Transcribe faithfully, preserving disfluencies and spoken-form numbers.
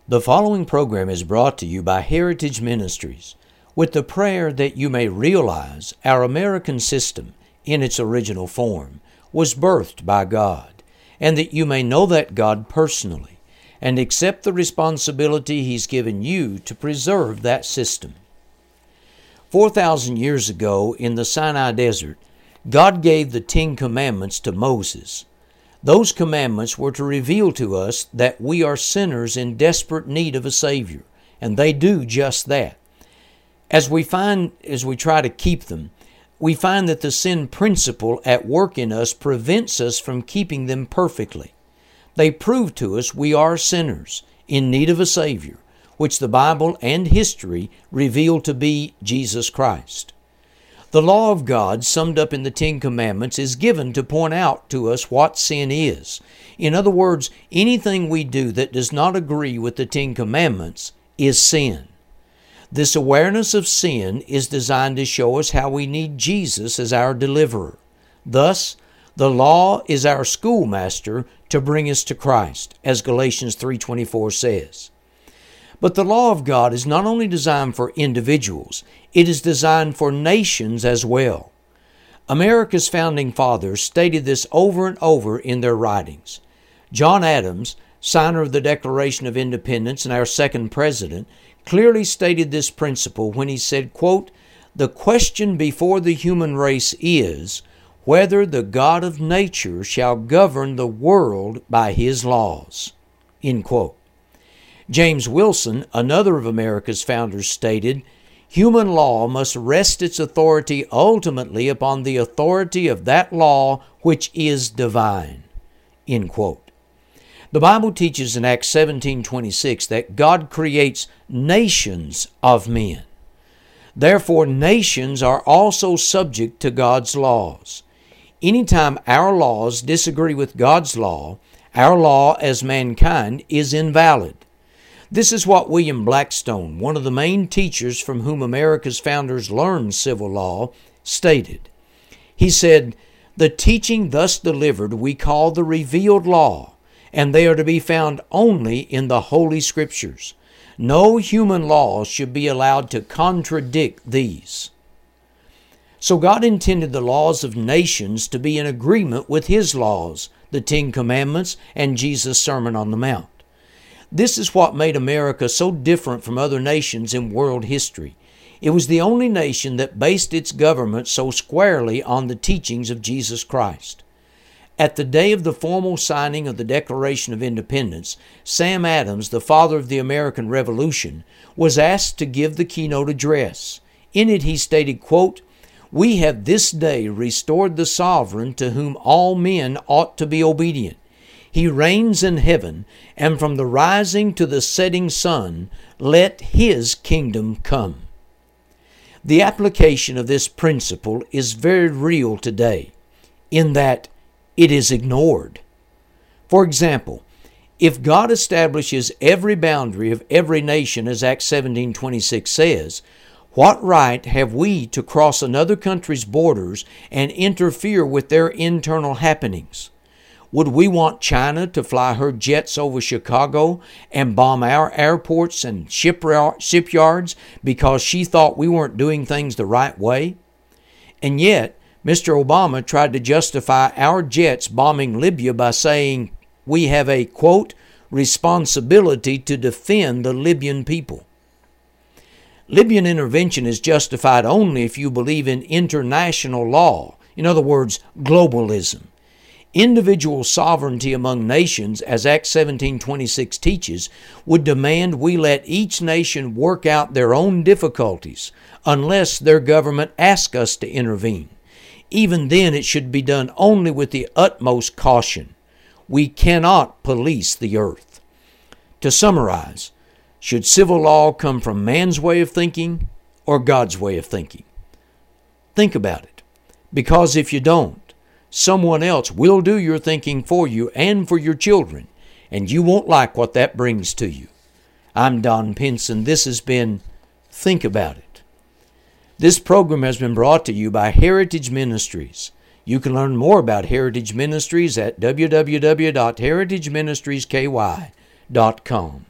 The following program is brought to you by Heritage Ministries with the prayer that you may realize our American system in its original form was birthed by God, and that you may know that God personally and accept the responsibility He's given you to preserve that system. Four thousand years ago in the Sinai Desert, God gave the Ten Commandments to Moses. Those commandments were to reveal to us that we are sinners in desperate need of a Savior, and they do just that. As we find, as we try to keep them, we find that the sin principle at work in us prevents us from keeping them perfectly. They prove to us we are sinners in need of a Savior, which the Bible and history reveal to be Jesus Christ. The law of God, summed up in the Ten Commandments, is given to point out to us what sin is. In other words, anything we do that does not agree with the Ten Commandments is sin. This awareness of sin is designed to show us how we need Jesus as our deliverer. Thus, the law is our schoolmaster to bring us to Christ, as Galatians three twenty-four says. But the law of God is not only designed for individuals, it is designed for nations as well. America's founding fathers stated this over and over in their writings. John Adams, signer of the Declaration of Independence and our second president, clearly stated this principle when he said, quote, "The question before the human race is whether the God of nature shall govern the world by His laws." End quote. James Wilson, another of America's founders, stated, "Human law must rest its authority ultimately upon the authority of that law which is divine." End quote. The Bible teaches in Acts seventeen twenty-six that God creates nations of men. Therefore, nations are also subject to God's laws. Anytime our laws disagree with God's law, our law as mankind is invalid. This is what William Blackstone, one of the main teachers from whom America's founders learned civil law, stated. He said, "The teaching thus delivered we call the revealed law, and they are to be found only in the Holy Scriptures. No human laws should be allowed to contradict these." So God intended the laws of nations to be in agreement with His laws, the Ten Commandments, and Jesus' Sermon on the Mount. This is what made America so different from other nations in world history. It was the only nation that based its government so squarely on the teachings of Jesus Christ. At the day of the formal signing of the Declaration of Independence, Sam Adams, the father of the American Revolution, was asked to give the keynote address. In it he stated, quote, "We have this day restored the sovereign to whom all men ought to be obedient. He reigns in heaven, and from the rising to the setting sun, let His kingdom come." The application of this principle is very real today, in that it is ignored. For example, if God establishes every boundary of every nation, as Acts seventeen twenty-six says, what right have we to cross another country's borders and interfere with their internal happenings? Would we want China to fly her jets over Chicago and bomb our airports and shipyards because she thought we weren't doing things the right way? And yet, Mister Obama tried to justify our jets bombing Libya by saying we have a, quote, "responsibility to defend the Libyan people." Libyan intervention is justified only if you believe in international law, in other words, globalism. Individual sovereignty among nations, as Acts seventeen twenty-six teaches, would demand we let each nation work out their own difficulties unless their government asks us to intervene. Even then, it should be done only with the utmost caution. We cannot police the earth. To summarize, should civil law come from man's way of thinking or God's way of thinking? Think about it, because if you don't, someone else will do your thinking for you and for your children, and you won't like what that brings to you. I'm Don Pinson. This has been Think About It. This program has been brought to you by Heritage Ministries. You can learn more about Heritage Ministries at w w w dot heritage ministries k y dot com.